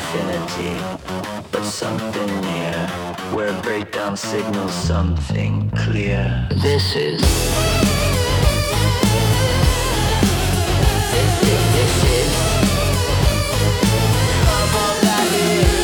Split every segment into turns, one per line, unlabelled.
infinity, but something near, where breakdown signals something clear. This is. This is. Of all that is.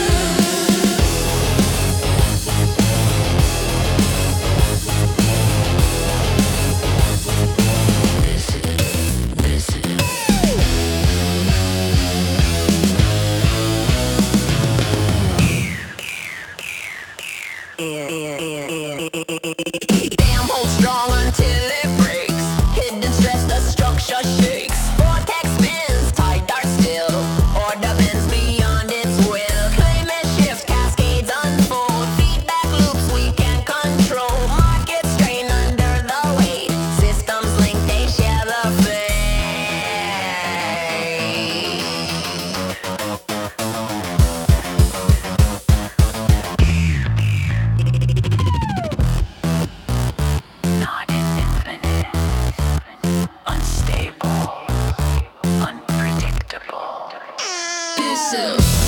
Damn, hold strong until it breaks. Hidden stress, the structure shakes. Vortex spins, tight dark still. Order bends beyond its will. Climate shift, cascades unfold. Feedback loops we can't control. Markets strain under the weight. Systems link, they share the fate. Not infinite, unstable, unpredictable. This is.